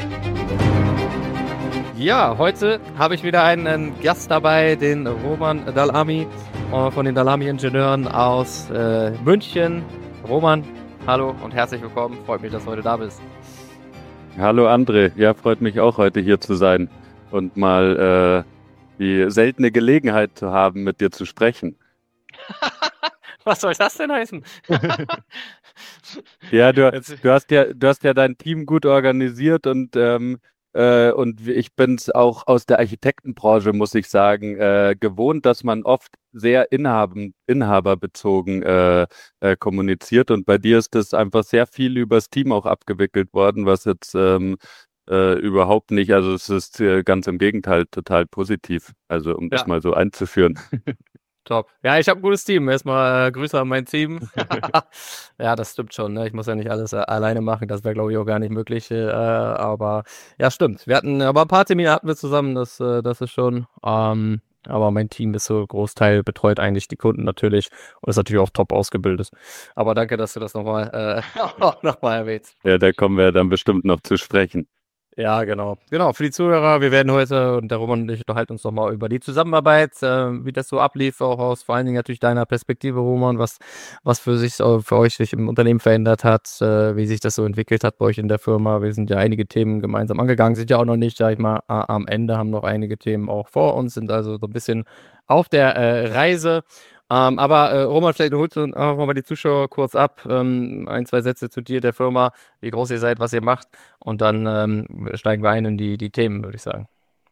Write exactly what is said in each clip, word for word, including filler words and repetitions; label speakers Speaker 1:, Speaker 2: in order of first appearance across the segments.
Speaker 1: Ja, heute habe ich wieder einen, einen Gast dabei, den Roman Dalami äh, von den Dalami-Ingenieuren aus äh, München. Roman, hallo und herzlich willkommen. Freut mich, dass du heute da bist.
Speaker 2: Hallo André, ja, freut mich auch heute hier zu sein und mal äh, die seltene Gelegenheit zu haben, mit dir zu sprechen.
Speaker 1: Was soll das denn heißen?
Speaker 2: Ja, du,
Speaker 1: Jetzt,
Speaker 2: du hast ja, du hast ja dein Team gut organisiert und ähm, äh, und ich bin es auch aus der Architektenbranche, muss ich sagen, äh, gewohnt, dass man oft sehr inhaben, inhaberbezogen äh, äh, kommuniziert und bei dir ist das einfach sehr viel übers Team auch abgewickelt worden, was jetzt ähm, äh, überhaupt nicht, also es ist äh, ganz im Gegenteil total positiv, also um das
Speaker 1: ja,
Speaker 2: mal so einzuführen.
Speaker 1: top. Ja, ich habe ein gutes Team. Erstmal äh, Grüße an mein Team. Ja, das stimmt schon. Ne? Ich muss ja nicht alles äh, alleine machen. Das wäre, glaube ich, auch gar nicht möglich. Äh, aber ja, stimmt. Wir hatten, aber ein paar Termine hatten wir zusammen. Das, äh, das ist schon. Ähm, aber mein Team ist so Großteil betreut eigentlich die Kunden natürlich und ist natürlich auch top ausgebildet. Aber danke, dass du das nochmal äh, auch noch mal erwähnst.
Speaker 2: Ja, da kommen wir dann bestimmt noch zu sprechen.
Speaker 1: Ja, genau. Genau, für die Zuhörer, wir werden heute, und der Roman und ich unterhalten uns nochmal über die Zusammenarbeit, äh, wie das so ablief, auch aus vor allen Dingen natürlich deiner Perspektive, Roman, was, was für sich, äh, für euch sich im Unternehmen verändert hat, äh, wie sich das so entwickelt hat bei euch in der Firma. Wir sind ja einige Themen gemeinsam angegangen, sind ja auch noch nicht, sag ich mal, a- am Ende, haben noch einige Themen auch vor uns, sind also so ein bisschen auf der äh, Reise. Ähm, aber äh, Roman, vielleicht holst du einfach mal die Zuschauer kurz ab. Ähm, ein, zwei Sätze zu dir, der Firma, wie groß ihr seid, was ihr macht. Und dann ähm, steigen wir ein in die, die Themen, würde ich sagen.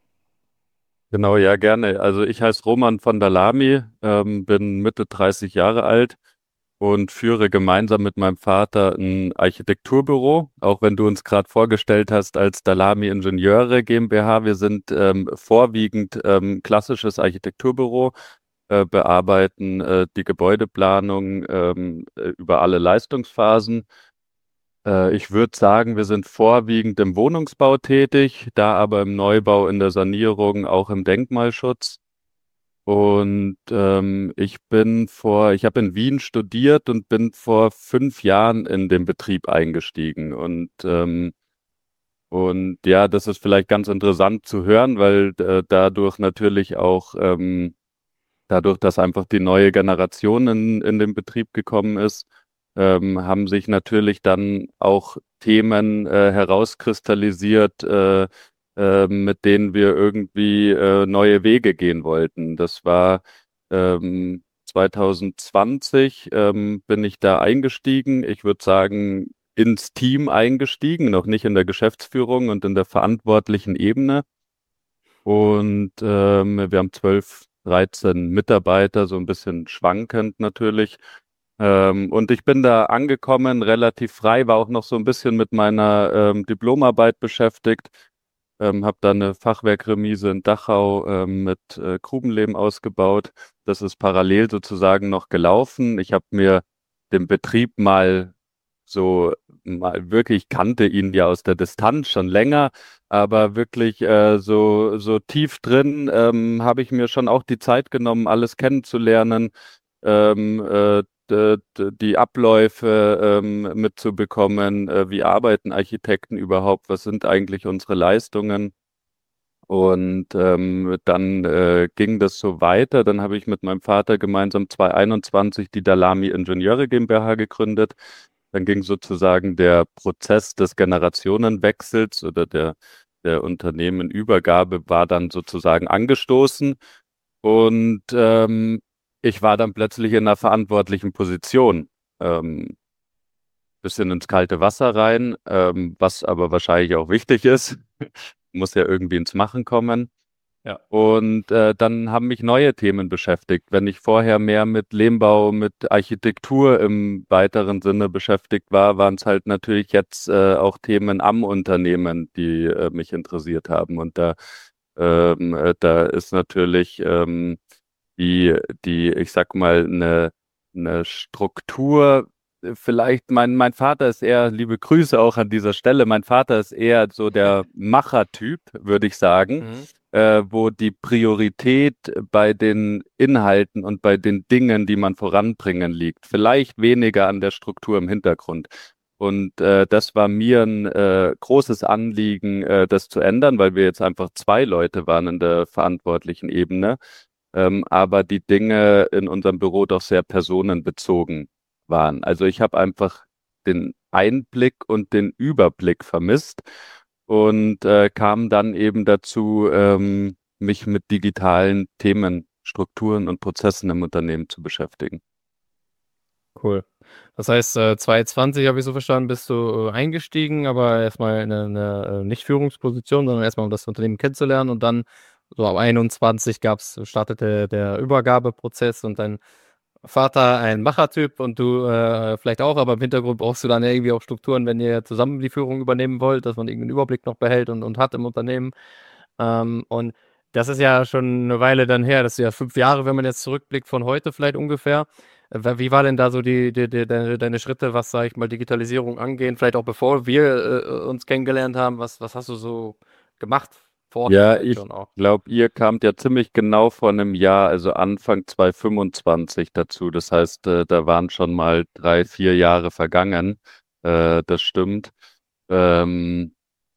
Speaker 2: Genau, ja, gerne. Also ich heiße Roman von der Lamy, ähm, bin Mitte dreißig Jahre alt und führe gemeinsam mit meinem Vater ein Architekturbüro, auch wenn du uns gerade vorgestellt hast als Dalami Ingenieure GmbH. Wir sind ähm, vorwiegend ähm, klassisches Architekturbüro, äh, bearbeiten äh, die Gebäudeplanung ähm, äh, über alle Leistungsphasen. Äh, ich würde sagen, wir sind vorwiegend im Wohnungsbau tätig, da aber im Neubau, in der Sanierung, auch im Denkmalschutz. Und ähm, ich bin vor, ich habe in Wien studiert und bin vor fünf Jahren in den Betrieb eingestiegen. Und ähm, und ja, das ist vielleicht ganz interessant zu hören, weil äh, dadurch natürlich auch ähm, dadurch, dass einfach die neue Generation in, in den Betrieb gekommen ist, ähm, haben sich natürlich dann auch Themen äh, herauskristallisiert, äh, äh, mit denen wir irgendwie äh, neue Wege gehen wollten. Das war ähm, zwanzig zwanzig ähm, bin ich da eingestiegen. Ich würde sagen, ins Team eingestiegen, noch nicht in der Geschäftsführung und in der verantwortlichen Ebene. Und ähm, wir haben zwölf, dreizehn Mitarbeiter, so ein bisschen schwankend natürlich. Ähm, und ich bin da angekommen, relativ frei, war auch noch so ein bisschen mit meiner ähm, Diplomarbeit beschäftigt. Ähm, habe da eine Fachwerkremise in Dachau ähm, mit äh, Grubenlehm ausgebaut. Das ist parallel sozusagen noch gelaufen. Ich habe mir den Betrieb mal so mal wirklich kannte ihn ja aus der Distanz schon länger, aber wirklich äh, so so tief drin ähm, habe ich mir schon auch die Zeit genommen, alles kennenzulernen, ähm, äh, d- d- die Abläufe ähm, mitzubekommen, äh, wie arbeiten Architekten überhaupt, was sind eigentlich unsere Leistungen. Und ähm, dann äh, ging das so weiter. Dann habe ich mit meinem Vater gemeinsam zwanzig einundzwanzig die Dalami Ingenieure GmbH gegründet. Dann ging sozusagen der Prozess des Generationenwechsels oder der, der Unternehmenübergabe war dann sozusagen angestoßen. Und ähm, ich war dann plötzlich in einer verantwortlichen Position. Ähm, Bisschen ins kalte Wasser rein, ähm, was aber wahrscheinlich auch wichtig ist. Muss ja irgendwie ins Machen kommen.
Speaker 1: Ja.
Speaker 2: Und äh, dann haben mich neue Themen beschäftigt. Wenn ich vorher mehr mit Lehmbau, mit Architektur im weiteren Sinne beschäftigt war, waren es halt natürlich jetzt äh, auch Themen am Unternehmen, die äh, mich interessiert haben. Und da, ähm, äh, da ist natürlich ähm, die, die, ich sag mal, eine, eine Struktur. äh, Vielleicht, mein, mein Vater ist eher, liebe Grüße auch an dieser Stelle, mein Vater ist eher so der Machertyp, würde ich sagen,
Speaker 1: Mhm.
Speaker 2: äh, wo die Priorität bei den Inhalten und bei den Dingen, die man voranbringen liegt. Vielleicht weniger an der Struktur im Hintergrund. Und äh, das war mir ein äh, großes Anliegen, äh, das zu ändern, weil wir jetzt einfach zwei Leute waren in der verantwortlichen Ebene, ähm, aber die Dinge in unserem Büro doch sehr personenbezogen waren. Also ich habe einfach den Einblick und den Überblick vermisst und äh, kam dann eben dazu, ähm, mich mit digitalen Themen, Strukturen und Prozessen im Unternehmen zu beschäftigen.
Speaker 1: Cool. Das heißt, äh, zwanzig zwanzig habe ich so verstanden, bist du, äh, eingestiegen, aber erstmal in 'ne 'ne, äh, nicht Führungsposition, sondern erstmal um das Unternehmen kennenzulernen und dann so ab einundzwanzig gab's startete der Übergabeprozess und dein Vater ein Machertyp und du, äh, vielleicht auch, aber im Hintergrund brauchst du dann ja irgendwie auch Strukturen, wenn ihr zusammen die Führung übernehmen wollt, dass man irgendwie 'n Überblick noch behält und und hat im Unternehmen. Ähm, und das ist ja schon 'ne Weile dann her. Das ist ja fünf Jahre, wenn man jetzt zurückblickt von heute vielleicht ungefähr. Äh, wa wie war denn da so die die die deine deine Schritte, was, sage ich mal, Digitalisierung angehen, vielleicht auch bevor wir, äh, äh, uns kennengelernt haben? Was was hast du so gemacht? Vorher
Speaker 2: Ja,
Speaker 1: vielleicht
Speaker 2: ich
Speaker 1: schon auch?
Speaker 2: glaube, ihr kamt ja ziemlich genau vor einem Jahr, also Anfang zwanzig fünfundzwanzig dazu. Das heißt, äh, da waren schon mal drei, vier Jahre vergangen. Äh, das stimmt. Ähm,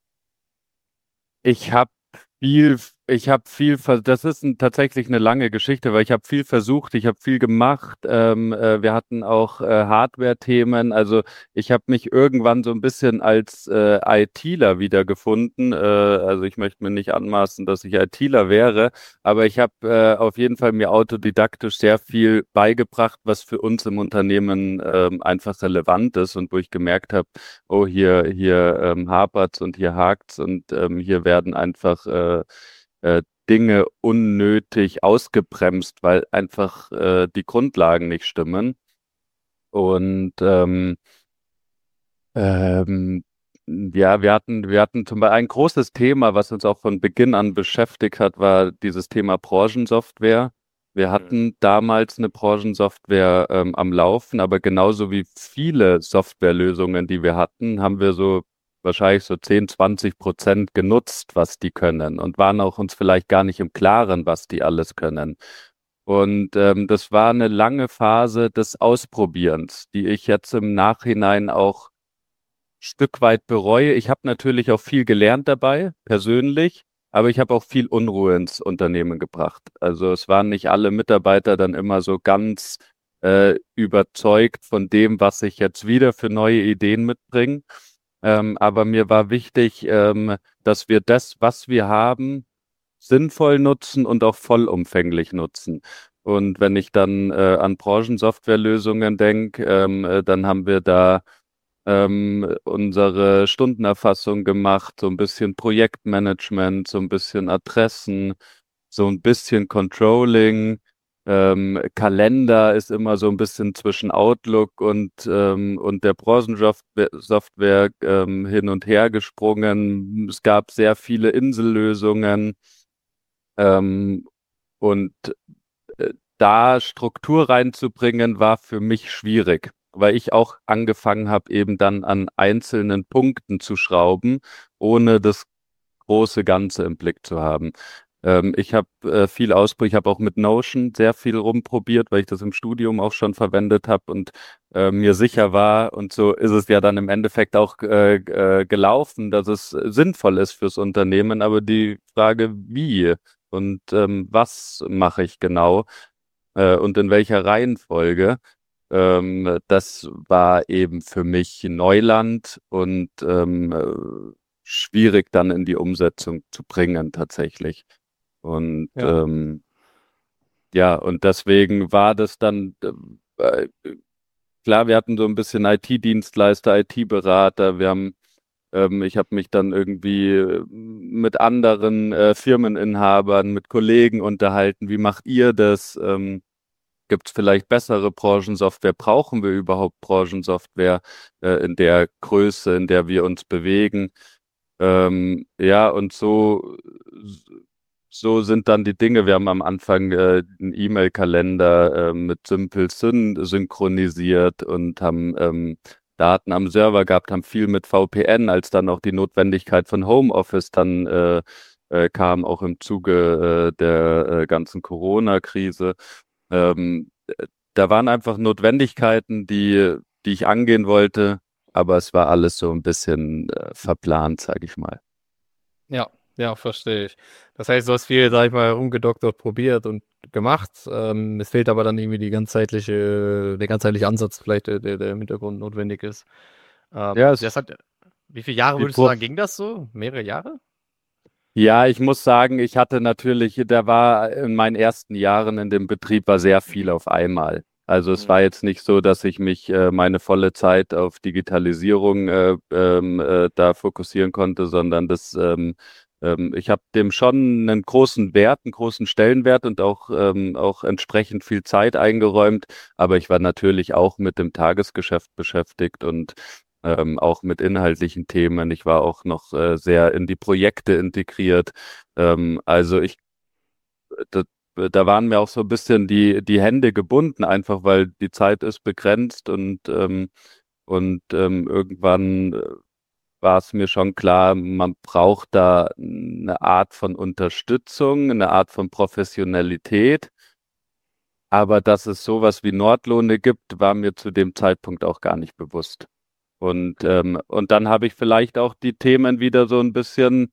Speaker 2: ich habe viel, ich habe viel, vers- das ist ein, tatsächlich eine lange Geschichte, weil ich habe viel versucht, ich habe viel gemacht. Ähm, äh, wir hatten auch äh, Hardware-Themen. Also ich habe mich irgendwann so ein bisschen als äh, ITler wiedergefunden. Äh, also ich möchte mir nicht anmaßen, dass ich ITler wäre, aber ich habe äh, auf jeden Fall mir autodidaktisch sehr viel beigebracht, was für uns im Unternehmen ähm, einfach relevant ist und wo ich gemerkt habe, oh, hier, hier ähm, hapert's und hier hakt's und ähm, hier werden einfach äh, äh, Dinge unnötig ausgebremst, weil einfach äh, die Grundlagen nicht stimmen. Und ähm, ähm, ja, wir hatten, wir hatten zum Beispiel ein großes Thema, was uns auch von Beginn an beschäftigt hat, war dieses Thema Branchensoftware. Wir
Speaker 1: Mhm.
Speaker 2: hatten damals eine Branchensoftware ähm, am Laufen, aber genauso wie viele Softwarelösungen, die wir hatten, haben wir so wahrscheinlich so zehn, zwanzig Prozent genutzt, was die können und waren auch uns vielleicht gar nicht im Klaren, was die alles können. Und ähm, das war eine lange Phase des Ausprobierens, die ich jetzt im Nachhinein auch Stück weit bereue. Ich habe natürlich auch viel gelernt dabei, persönlich, aber ich habe auch viel Unruhe ins Unternehmen gebracht. Also es waren nicht alle Mitarbeiter dann immer so ganz äh, überzeugt von dem, was ich jetzt wieder für neue Ideen mitbringe. Ähm, aber mir war wichtig, ähm, dass wir das, was wir haben, sinnvoll nutzen und auch vollumfänglich nutzen. Und wenn ich dann äh, an Branchensoftwarelösungen denke, ähm, äh, dann haben wir da ähm, unsere Stundenerfassung gemacht, so ein bisschen Projektmanagement, so ein bisschen Adressen, so ein bisschen Controlling. Ähm, Kalender ist immer so ein bisschen zwischen Outlook und, ähm, und der Branchensoftware Software, ähm, hin und her gesprungen. Es gab sehr viele Insellösungen. Ähm, und äh, da Struktur reinzubringen, war für mich schwierig, weil ich auch angefangen habe, eben dann an einzelnen Punkten zu schrauben, ohne das große Ganze im Blick zu haben. Ähm, ich habe äh, viel ausprobiert, ich habe auch mit Notion sehr viel rumprobiert, weil ich das im Studium auch schon verwendet habe und äh, mir sicher war, und so ist es ja dann im Endeffekt auch äh, äh, gelaufen, dass es sinnvoll ist fürs Unternehmen, aber die Frage, wie und ähm, was mache ich genau äh, und in welcher Reihenfolge, ähm, das war eben für mich Neuland und ähm, äh, schwierig dann in die Umsetzung zu bringen tatsächlich. Und
Speaker 1: Ja.
Speaker 2: ähm, ja, und deswegen war das dann, äh, klar, wir hatten so ein bisschen I T-Dienstleister, I T-Berater, wir haben ähm, ich habe mich dann irgendwie äh, mit anderen äh, Firmeninhabern, mit Kollegen unterhalten. Wie macht ihr das? Ähm, Gibt es vielleicht bessere Branchensoftware? Brauchen wir überhaupt Branchensoftware äh, in der Größe, in der wir uns bewegen? Ähm, ja, und so, so sind dann die Dinge. Wir haben am Anfang äh, einen E-Mail-Kalender äh, mit Simple Syn synchronisiert und haben ähm, Daten am Server gehabt, haben viel mit V P N, als dann auch die Notwendigkeit von Homeoffice dann äh, äh, kam, auch im Zuge äh, der äh, ganzen Corona-Krise. Ähm, Da waren einfach Notwendigkeiten, die, die ich angehen wollte, aber es war alles so ein bisschen äh, verplant, sage ich mal.
Speaker 1: Ja, ja, verstehe ich. Das heißt, du hast viel, sag ich mal, rumgedoktert, probiert und gemacht. Ähm, es fehlt aber dann irgendwie die ganzheitliche, der ganzheitliche Ansatz vielleicht, der, der, der im Hintergrund notwendig ist.
Speaker 2: Ja,
Speaker 1: Ähm,
Speaker 2: es,
Speaker 1: das hat, wie viele Jahre
Speaker 2: die
Speaker 1: würdest du
Speaker 2: Prof
Speaker 1: sagen, ging das so? Mehrere Jahre?
Speaker 2: Ja, ich muss sagen, ich hatte natürlich, da war in meinen ersten Jahren in dem Betrieb war sehr viel auf einmal. Also es war
Speaker 1: Mhm.
Speaker 2: jetzt nicht so, dass ich mich äh, meine volle Zeit auf Digitalisierung äh, ähm, äh, da fokussieren konnte, sondern das, ähm, ähm, ich habe dem schon einen großen Wert, einen großen Stellenwert und auch, ähm, auch entsprechend viel Zeit eingeräumt. Aber ich war natürlich auch mit dem Tagesgeschäft beschäftigt und ähm, auch mit inhaltlichen Themen. Ich war auch noch äh, sehr in die Projekte integriert. Ähm, also ich, da, da waren mir auch so ein bisschen die, die Hände gebunden, einfach weil die Zeit ist begrenzt und, ähm, und ähm, irgendwann äh, war es mir schon klar, man braucht da eine Art von Unterstützung, eine Art von Professionalität. Aber dass es sowas wie Nordlohne gibt, war mir zu dem Zeitpunkt auch gar nicht bewusst. Und,
Speaker 1: Okay.
Speaker 2: ähm, und dann habe ich vielleicht auch die Themen wieder so ein bisschen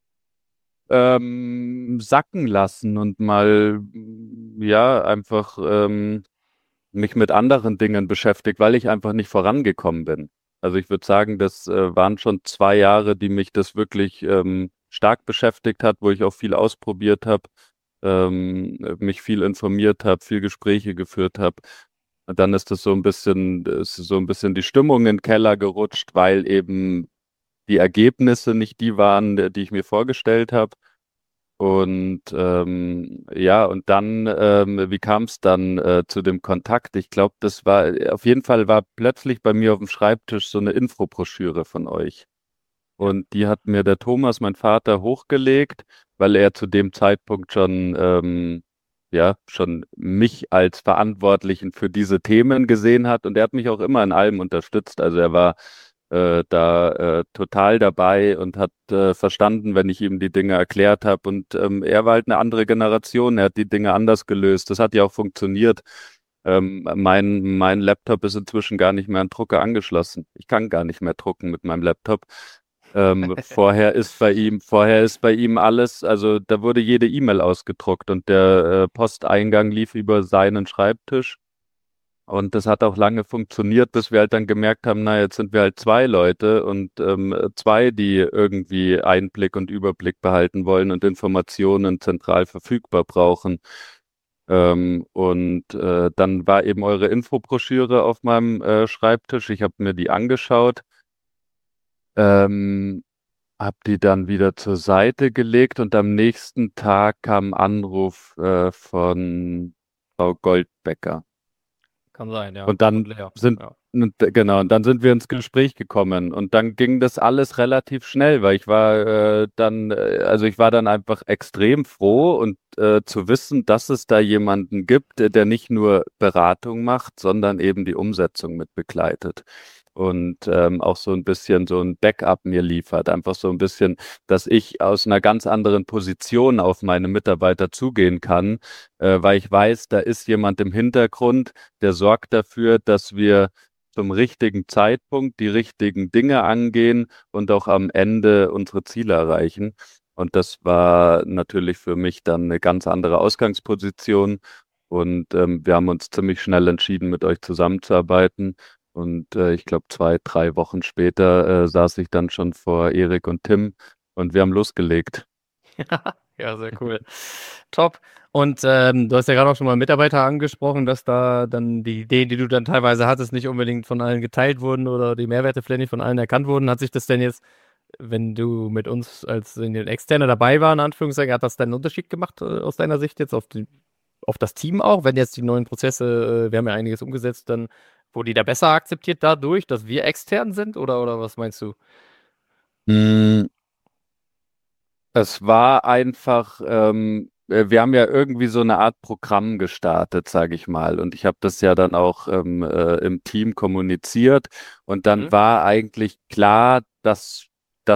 Speaker 2: ähm, sacken lassen und mal, mm, ja, einfach ähm, mich mit anderen Dingen beschäftigt, weil ich einfach nicht vorangekommen bin. Also ich würde sagen, das äh, waren schon zwei Jahre, die mich das wirklich ähm, stark beschäftigt hat, wo ich auch viel ausprobiert habe, ähm, mich viel informiert habe, viel Gespräche geführt habe. Und dann ist das so ein bisschen, ist so ein bisschen die Stimmung in den Keller gerutscht, weil eben die Ergebnisse nicht die waren, die ich mir vorgestellt habe. Und ähm, ja, und dann, ähm, wie kam es dann äh, zu dem Kontakt? Ich glaube, das war, auf jeden Fall war plötzlich bei mir auf dem Schreibtisch so eine Infobroschüre von euch.
Speaker 1: Ja.
Speaker 2: Und die hat mir der Thomas, mein Vater, hochgelegt, weil er zu dem Zeitpunkt schon, ähm, ja, schon mich als Verantwortlichen für diese Themen gesehen hat. Und er hat mich auch immer in allem unterstützt. Also er war äh, da äh, total dabei und hat äh, verstanden, wenn ich ihm die Dinge erklärt habe. Und ähm, er war halt eine andere Generation. Er hat die Dinge anders gelöst. Das hat ja auch funktioniert. Ähm, mein, mein Laptop ist inzwischen gar nicht mehr an Drucker angeschlossen. Ich kann gar nicht mehr drucken mit meinem Laptop. Ähm, vorher ist bei ihm, vorher ist bei ihm alles, also da wurde jede E-Mail ausgedruckt und der äh, Posteingang lief über seinen Schreibtisch. Und das hat auch lange funktioniert, bis wir halt dann gemerkt haben, na, jetzt sind wir halt zwei Leute und ähm, zwei, die irgendwie Einblick und Überblick behalten wollen und Informationen zentral verfügbar brauchen. Ähm, und äh, dann war eben eure Infobroschüre auf meinem äh, Schreibtisch. Ich habe mir die angeschaut. Ähm, Hab die dann wieder zur Seite gelegt und am nächsten Tag kam ein Anruf äh, von Frau Goldbecker.
Speaker 1: Kann sein, ja.
Speaker 2: Und
Speaker 1: Und
Speaker 2: dann
Speaker 1: leer.
Speaker 2: sind,
Speaker 1: Ja.
Speaker 2: und, genau, und dann sind wir ins Gespräch gekommen und dann ging das alles relativ schnell, weil ich war äh, dann, äh, also ich war dann einfach extrem froh und äh, zu wissen, dass es da jemanden gibt, der, der nicht nur Beratung macht, sondern eben die Umsetzung mit begleitet. Und ähm, auch so ein bisschen so ein Backup mir liefert. Einfach so ein bisschen, dass ich aus einer ganz anderen Position auf meine Mitarbeiter zugehen kann, äh, weil ich weiß, da ist jemand im Hintergrund, der sorgt dafür, dass wir zum richtigen Zeitpunkt die richtigen Dinge angehen und auch am Ende unsere Ziele erreichen. Und das war natürlich für mich dann eine ganz andere Ausgangsposition. Und ähm, wir haben uns ziemlich schnell entschieden, mit euch zusammenzuarbeiten. Und äh, ich glaube, zwei, drei Wochen später äh, saß ich dann schon vor Erik und Tim und wir haben losgelegt.
Speaker 1: Ja, sehr cool. Top. Und ähm, du hast ja gerade auch schon mal Mitarbeiter angesprochen, dass da dann die Ideen, die du dann teilweise hattest, nicht unbedingt von allen geteilt wurden oder die Mehrwerte vielleicht nicht von allen erkannt wurden. Hat sich das denn jetzt, wenn du mit uns als in den Externer dabei war, in Anführungszeichen, hat das dann einen Unterschied gemacht äh, aus deiner Sicht jetzt auf die, auf das Team auch? Wenn jetzt die neuen Prozesse, äh, wir haben ja einiges umgesetzt, dann wurde die da besser akzeptiert dadurch, dass wir extern sind oder, oder was meinst du?
Speaker 2: Mm, Es war einfach, ähm, äh, wir haben ja irgendwie so eine Art Programm gestartet, sage ich mal. Und ich habe das ja dann auch ähm, äh, im Team kommuniziert. Und dann
Speaker 1: Mhm.
Speaker 2: war eigentlich klar, dass, dass sich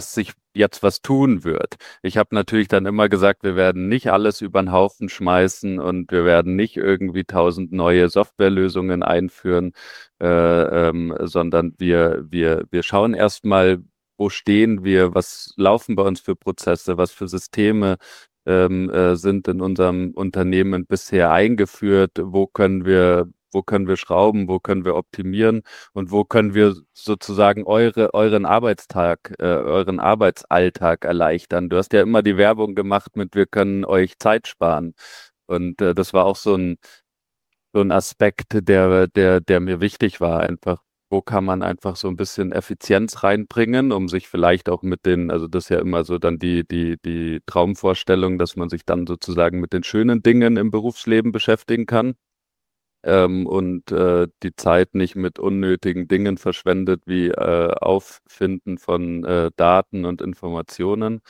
Speaker 2: jetzt was tun wird. Ich habe natürlich dann immer gesagt, wir werden nicht alles über den Haufen schmeißen und wir werden nicht irgendwie tausend neue Softwarelösungen einführen, äh, ähm, sondern wir, wir, wir schauen erstmal, wo stehen wir, was laufen bei uns für Prozesse, was für Systeme ähm, äh, sind in unserem Unternehmen bisher eingeführt, wo können wir, wo können wir schrauben, wo können wir optimieren und wo können wir sozusagen eure, euren Arbeitstag, äh, euren Arbeitsalltag erleichtern. Du hast ja immer die Werbung gemacht mit, wir können euch Zeit sparen. Und äh, das war auch so ein, so ein Aspekt, der, der, der mir wichtig war, einfach. Wo kann man einfach so ein bisschen Effizienz reinbringen, um sich vielleicht auch mit den, also das ist ja immer so dann die, die, die Traumvorstellung, dass man sich dann sozusagen mit den schönen Dingen im Berufsleben beschäftigen kann ähm, und äh, die Zeit nicht mit unnötigen Dingen verschwendet, wie äh, Auffinden von äh, Daten und Informationen.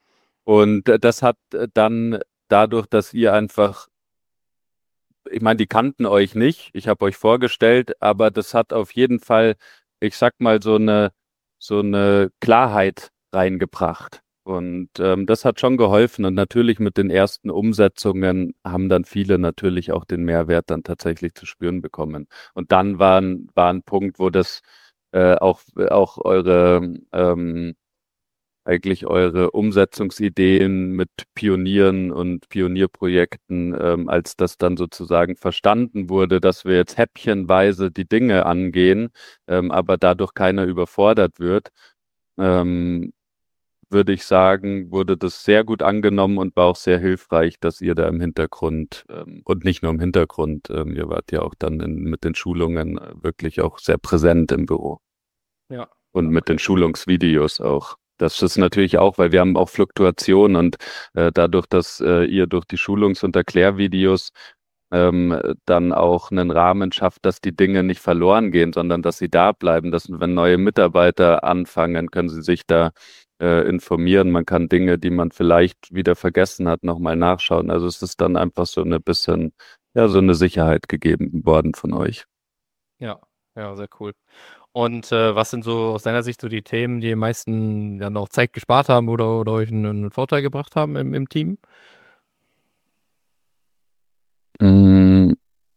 Speaker 2: Und äh, das hat äh, dann dadurch, dass ihr einfach, ich meine, die kannten euch nicht, ich habe euch vorgestellt, aber das hat auf jeden Fall, ich sag mal, so eine, so eine Klarheit reingebracht. Und ähm, das hat schon geholfen. Und natürlich mit den ersten Umsetzungen haben dann viele natürlich auch den Mehrwert dann tatsächlich zu spüren bekommen. Und dann war ein, war ein Punkt, wo das äh, auch, auch eure ähm, eigentlich eure Umsetzungsideen mit Pionieren und Pionierprojekten, ähm, als das dann sozusagen verstanden wurde, dass wir jetzt häppchenweise die Dinge angehen, ähm, aber dadurch keiner überfordert wird, ähm, würde ich sagen, wurde das sehr gut angenommen und war auch sehr hilfreich, dass ihr da im Hintergrund ähm, und nicht nur im Hintergrund, ähm, ihr wart ja auch dann in, mit den Schulungen äh, wirklich auch sehr präsent im Büro
Speaker 1: Ja,
Speaker 2: und mit den
Speaker 1: okay.
Speaker 2: Schulungsvideos auch. Das ist natürlich auch, weil wir haben auch Fluktuation und äh, dadurch, dass äh, ihr durch die Schulungs- und Erklärvideos ähm, dann auch einen Rahmen schafft, dass die Dinge nicht verloren gehen, sondern dass sie da bleiben, dass wenn neue Mitarbeiter anfangen, können sie sich da äh, informieren. Man kann Dinge, die man vielleicht wieder vergessen hat, nochmal nachschauen. Also es ist dann einfach so eine bisschen, ja, so eine Sicherheit gegeben worden von euch.
Speaker 1: Ja, ja, sehr cool. Und äh, was sind so aus deiner Sicht so die Themen, die am meisten ja noch Zeit gespart haben oder, oder euch einen, einen Vorteil gebracht haben im, im Team?
Speaker 2: Mm,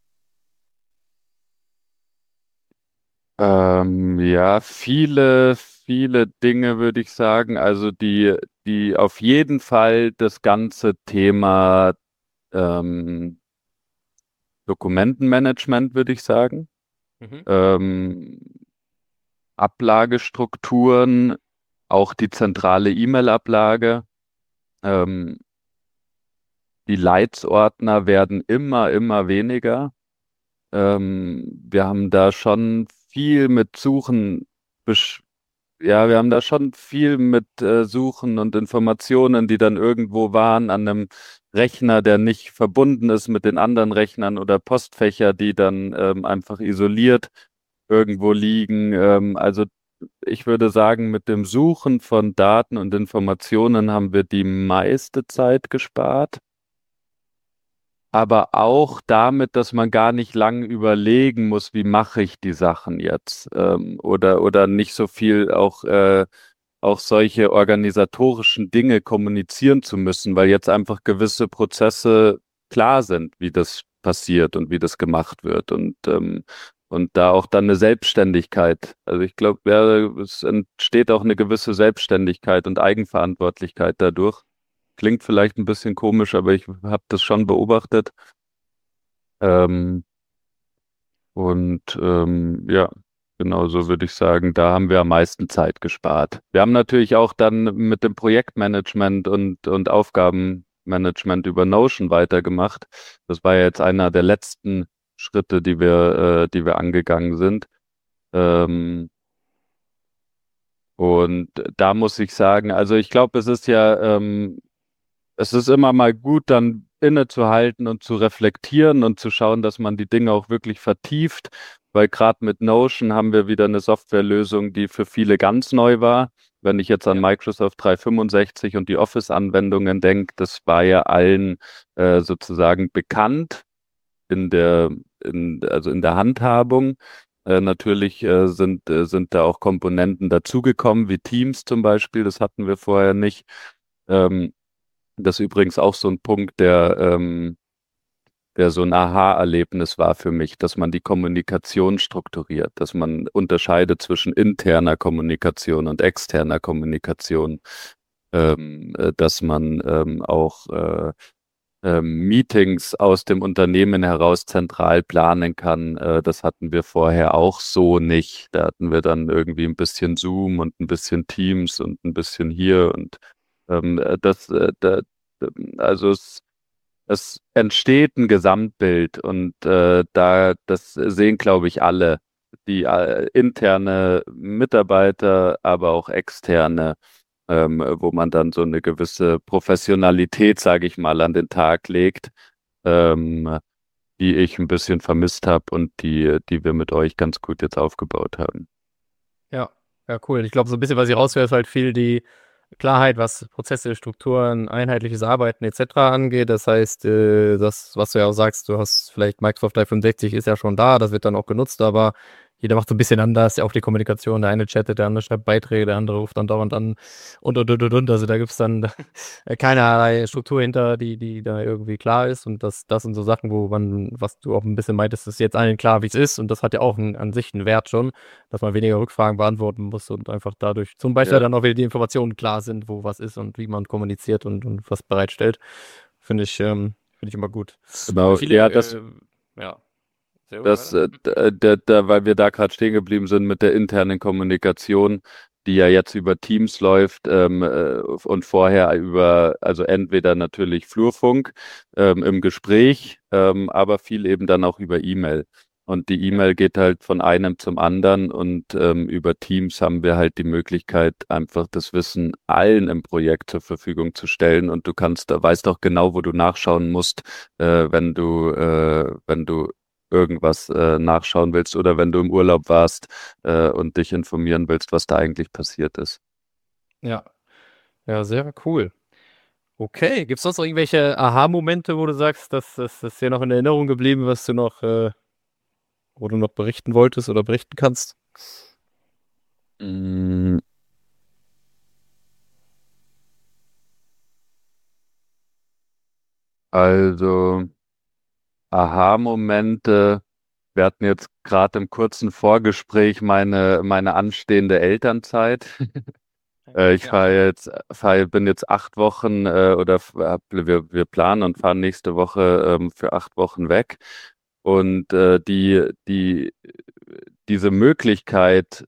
Speaker 2: Ähm, ja, viele, viele Dinge würde ich sagen. Also die, die auf jeden Fall das ganze Thema ähm, Dokumentenmanagement, würde ich sagen.
Speaker 1: Mhm.
Speaker 2: Ähm, Ablagestrukturen, auch die zentrale E-Mail-Ablage. Ähm, die Leitsordner werden immer, immer weniger. Ähm, wir haben da schon viel mit Suchen besch Ja, wir haben da schon viel mit äh, Suchen und Informationen, die dann irgendwo waren an einem Rechner, der nicht verbunden ist mit den anderen Rechnern oder Postfächer, die dann ähm, einfach isoliert irgendwo liegen. Ähm, also ich würde sagen, mit dem Suchen von Daten und Informationen haben wir die meiste Zeit gespart, aber auch damit, dass man gar nicht lang überlegen muss, wie mache ich die Sachen jetzt, ähm, oder oder nicht so viel auch äh, auch solche organisatorischen Dinge kommunizieren zu müssen, weil jetzt einfach gewisse Prozesse klar sind, wie das passiert und wie das gemacht wird und ähm, und da auch dann eine Selbstständigkeit. Also ich glaube, ja, es entsteht auch eine gewisse Selbstständigkeit und Eigenverantwortlichkeit dadurch. Klingt vielleicht ein bisschen komisch, aber ich habe das schon beobachtet. Ähm, und ähm, ja, genau so würde ich sagen, da haben wir am meisten Zeit gespart. Wir haben natürlich auch dann mit dem Projektmanagement und, und Aufgabenmanagement über Notion weitergemacht. Das war ja jetzt einer der letzten Schritte, die wir, äh, die wir angegangen sind. Ähm, und da muss ich sagen, also ich glaube, es ist ja, ähm, es ist immer mal gut, dann innezuhalten und zu reflektieren und zu schauen, dass man die Dinge auch wirklich vertieft, weil gerade mit Notion haben wir wieder eine Softwarelösung, die für viele ganz neu war. Wenn ich jetzt an
Speaker 1: Ja.
Speaker 2: Microsoft dreihundertfünfundsechzig und die Office-Anwendungen denke, das war ja allen äh, sozusagen bekannt in der, in, also in der Handhabung. Äh, natürlich äh, sind, äh, sind da auch Komponenten dazugekommen, wie Teams zum Beispiel, das hatten wir vorher nicht. Ähm, das ist übrigens auch so ein Punkt, der, ähm, der so ein Aha-Erlebnis war für mich, dass man die Kommunikation strukturiert, dass man unterscheidet zwischen interner Kommunikation und externer Kommunikation, ähm, äh, dass man ähm, auch äh, ähm, Meetings aus dem Unternehmen heraus zentral planen kann. Äh, das hatten wir vorher auch so nicht. Da hatten wir dann irgendwie ein bisschen Zoom und ein bisschen Teams und ein bisschen hier und ähm, äh, das, äh, da, also es, es entsteht ein Gesamtbild und äh, da das sehen, glaube ich, alle, die äh, interne Mitarbeiter, aber auch externe, ähm, wo man dann so eine gewisse Professionalität, sage ich mal, an den Tag legt, ähm, die ich ein bisschen vermisst habe und die, die wir mit euch ganz gut jetzt aufgebaut haben.
Speaker 1: Ja, ja, cool. Ich glaube, so ein bisschen, was ich raushöre, ist halt viel die Klarheit, was Prozesse, Strukturen, einheitliches Arbeiten et cetera angeht. Das heißt, äh, das, was du ja auch sagst, du hast vielleicht Microsoft dreihundertfünfundsechzig ist ja schon da, das wird dann auch genutzt, aber jeder macht so ein bisschen anders, ja auch die Kommunikation. Der eine chattet, der andere schreibt Beiträge, der andere ruft dann dauernd an und und und und und. Also da gibt's dann keinerlei Struktur hinter, die, die da irgendwie klar ist. Und das, das sind so Sachen, wo man, was du auch ein bisschen meintest, ist jetzt allen klar, wie es ist. Und das hat ja auch ein, an sich einen Wert schon, dass man weniger Rückfragen beantworten muss und einfach dadurch zum Beispiel
Speaker 2: Ja,
Speaker 1: dann auch wieder die Informationen klar sind, wo was ist und wie man kommuniziert und, und was bereitstellt. Finde ich, ähm, finde ich immer gut.
Speaker 2: genau.
Speaker 1: Viele,
Speaker 2: Ja, das
Speaker 1: äh, ja, sehr gut,
Speaker 2: Das,
Speaker 1: weiter.
Speaker 2: äh, d- äh, der, der, weil wir da gerade stehen geblieben sind mit der internen Kommunikation, die ja jetzt über Teams läuft ähm, äh, und vorher über, also entweder natürlich Flurfunk ähm, im Gespräch, ähm, aber viel eben dann auch über E-Mail. Und die
Speaker 1: Ja,
Speaker 2: E-Mail geht halt von einem zum anderen und ähm, über Teams haben wir halt die Möglichkeit, einfach das Wissen allen im Projekt zur Verfügung zu stellen. Und du kannst, da weißt auch genau, wo du nachschauen musst, äh, wenn du, äh, wenn du irgendwas äh, nachschauen willst oder wenn du im Urlaub warst äh, und dich informieren willst, was da eigentlich passiert ist.
Speaker 1: ja, ja, sehr cool. Okay, gibt es sonst noch irgendwelche Aha-Momente, wo du sagst, dass das ist dir noch in Erinnerung geblieben, was du noch, äh, wo du noch berichten wolltest oder berichten kannst?
Speaker 2: Mm, Also Aha-Momente. Wir hatten jetzt gerade im kurzen Vorgespräch meine, meine anstehende Elternzeit. Äh, ich
Speaker 1: Ja.
Speaker 2: fahre jetzt, fahr, bin jetzt acht Wochen äh, oder f- hab, wir, wir planen und fahren nächste Woche ähm, für acht Wochen weg. Und äh, die, die, diese Möglichkeit,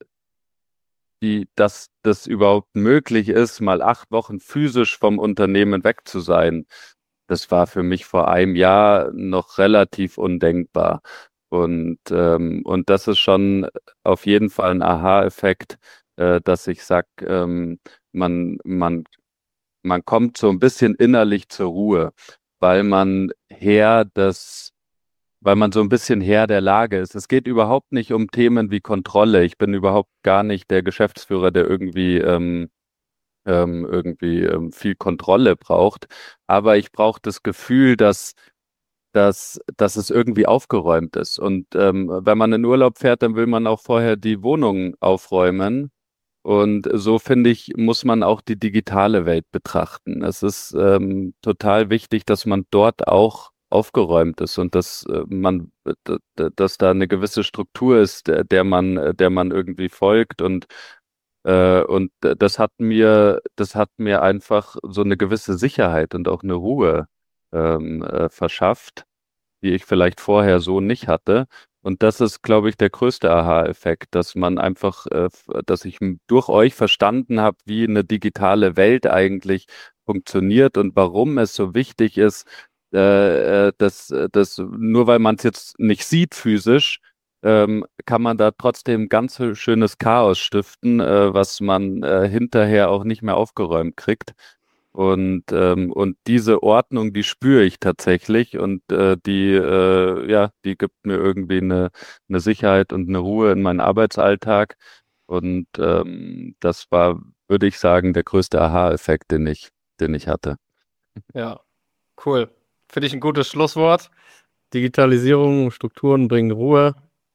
Speaker 2: die, dass das überhaupt möglich ist, mal acht Wochen physisch vom Unternehmen weg zu sein, das war für mich vor einem Jahr noch relativ undenkbar. Und, ähm, und das ist schon auf jeden Fall ein Aha-Effekt, äh, dass ich sag, ähm, man, man, man kommt so ein bisschen innerlich zur Ruhe, weil man Herr des weil man so ein bisschen Herr der Lage ist. Es geht überhaupt nicht um Themen wie Kontrolle. Ich bin überhaupt gar nicht der Geschäftsführer, der irgendwie ähm, ähm, irgendwie ähm, viel Kontrolle braucht. Aber ich brauche das Gefühl, dass, dass, dass es irgendwie aufgeräumt ist. Und ähm, wenn man in Urlaub fährt, dann will man auch vorher die Wohnung aufräumen. Und so finde ich, muss man auch die digitale Welt betrachten. Es ist ähm, total wichtig, dass man dort auch aufgeräumt ist und dass äh, man, äh, d- d- dass da eine gewisse Struktur ist, der, der man, äh, der man irgendwie folgt und äh, und d- das hat mir, das hat mir einfach so eine gewisse Sicherheit und auch eine Ruhe ähm, äh, verschafft, die ich vielleicht vorher so nicht hatte. Und das ist, glaube ich, der größte Aha-Effekt, dass man einfach, äh, f- dass ich m- durch euch verstanden habe, wie eine digitale Welt eigentlich funktioniert und warum es so wichtig ist, äh, äh, dass, äh, dass nur weil man es jetzt nicht sieht physisch, ähm, kann man da trotzdem ganz so schönes Chaos stiften, äh, was man äh, hinterher auch nicht mehr aufgeräumt kriegt. Und, ähm, und diese Ordnung, die spüre ich tatsächlich und äh, die, äh, ja, die gibt mir irgendwie eine, eine Sicherheit und eine Ruhe in meinen Arbeitsalltag. Und ähm, das war, würde ich sagen, der größte Aha-Effekt, den ich, den ich hatte.
Speaker 1: Ja, cool. Finde ich ein gutes Schlusswort. Digitalisierung, Strukturen bringen Ruhe.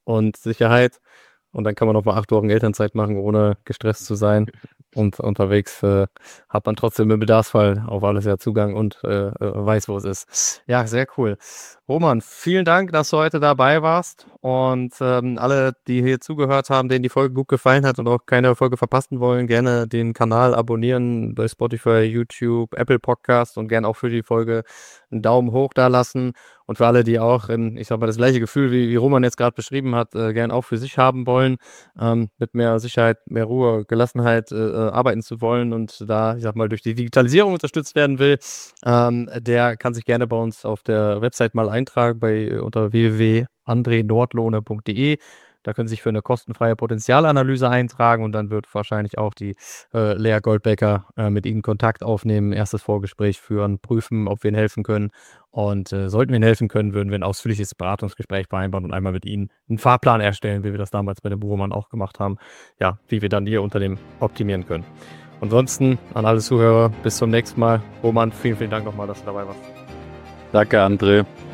Speaker 1: und Sicherheit. Und dann kann man noch mal acht Wochen Elternzeit machen, ohne gestresst zu sein. Und unterwegs äh, hat man trotzdem im Bedarfsfall auf alles ja Zugang und äh, äh, weiß, wo es ist. Ja, sehr cool. Roman, vielen Dank, dass du heute dabei warst. Und ähm, alle, die hier zugehört haben, denen die Folge gut gefallen hat und auch keine Folge verpassen wollen, gerne den Kanal abonnieren bei Spotify, YouTube, Apple Podcast und gerne auch für die Folge einen Daumen hoch da lassen. Und für alle, die auch, in, ich sag mal, das gleiche Gefühl, wie, wie Roman jetzt gerade beschrieben hat, äh, gern auch für sich haben wollen, ähm, mit mehr Sicherheit, mehr Ruhe, Gelassenheit äh, arbeiten zu wollen und da, ich sag mal, durch die Digitalisierung unterstützt werden will, ähm, der kann sich gerne bei uns auf der Website mal eintragen, bei, unter w w w punkt andre nordlohne punkt d e. Da können Sie sich für eine kostenfreie Potenzialanalyse eintragen und dann wird wahrscheinlich auch die äh, Lea Goldbecker äh, mit Ihnen Kontakt aufnehmen, erstes Vorgespräch führen, prüfen, ob wir Ihnen helfen können. Und äh, sollten wir Ihnen helfen können, würden wir ein ausführliches Beratungsgespräch vereinbaren und einmal mit Ihnen einen Fahrplan erstellen, wie wir das damals bei dem Buroman auch gemacht haben. Ja, wie wir dann Ihr Unternehmen optimieren können. Ansonsten an alle Zuhörer, bis zum nächsten Mal. Roman, vielen, vielen Dank nochmal, dass du dabei warst.
Speaker 2: Danke, André.